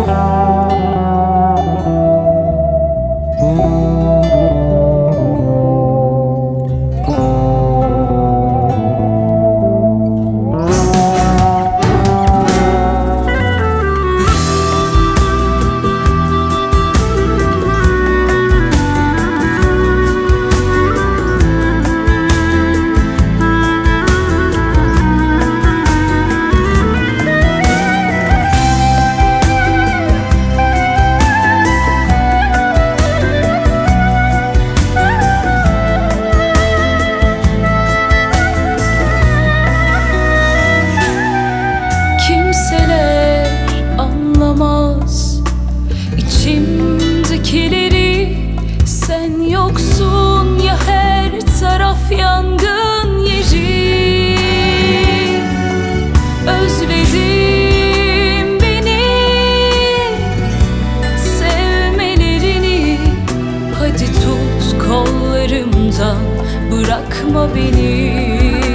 İçimdekileri sen yoksun ya, her taraf yangın yeri. Özledim beni, sevmelerini. Hadi tut kollarımdan, bırakma beni.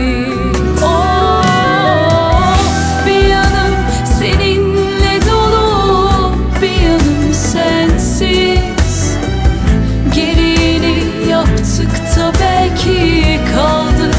Belki kaldık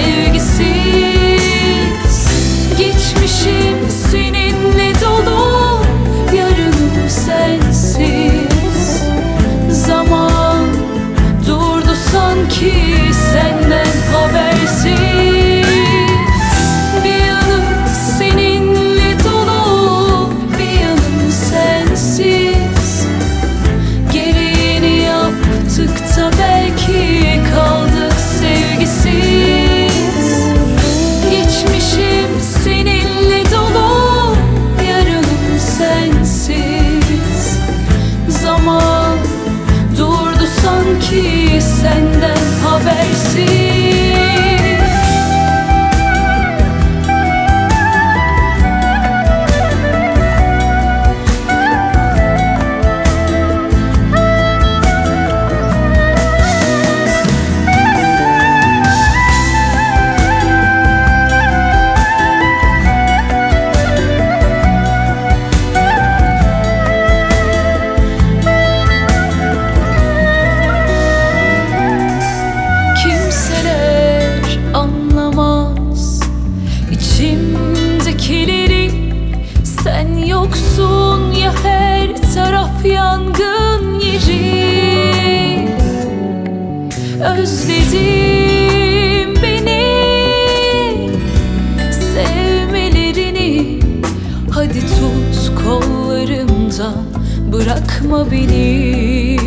sevgisiz. Geçmişim seninle dolu, yarınım sensiz. Zaman durdu sanki senden habersiz. Bir yanım seninle dolu, bir yanım sensiz. Gereğini yaptık da belki kaldık sevgisiz. Geçmişim seninle dolu, yarınım sensiz. Zaman durdu sanki senden habersiz. İçimdekileri sen yoksun ya, her taraf yangın yeri. Özledim beni, sevmelerini. Hadi tut kollarımdan, bırakma beni.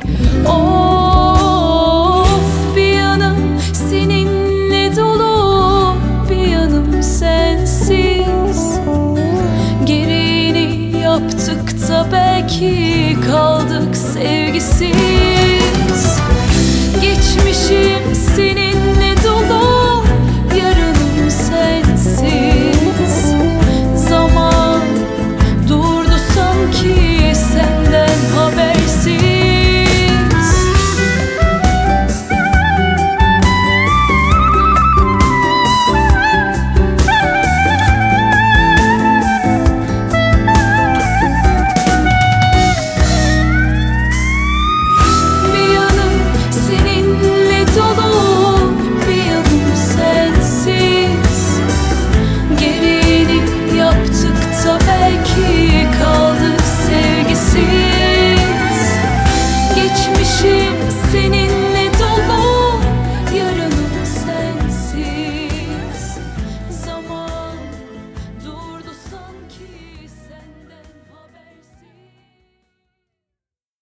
Of, bir yanım seninle dolu, bir yanım sensiz. Gereğini yaptık da belki kaldık sevgisiz. Geçmişim